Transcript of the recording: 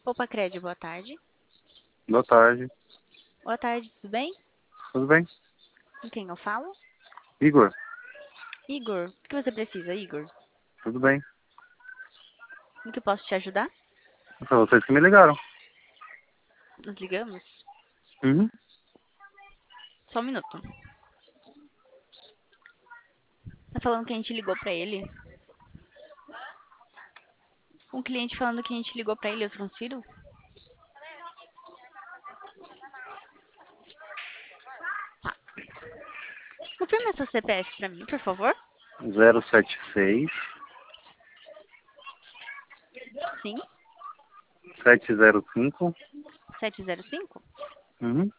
Opa, Crédito, boa tarde. Boa tarde. Boa tarde, tudo bem? Tudo bem? Com quem eu falo? Igor, Igor, o que você precisa, Igor? tudo bem? Em que eu posso te ajudar? Foi vocês que me ligaram. Nós ligamos? Uhum. Só um minuto. Tá falando que a gente ligou pra ele? Um cliente falando que a gente ligou pra ele, eu transfiro? Tá. Confirma seu CPF pra mim, por favor. 076 Sim. 705. 705? Uhum.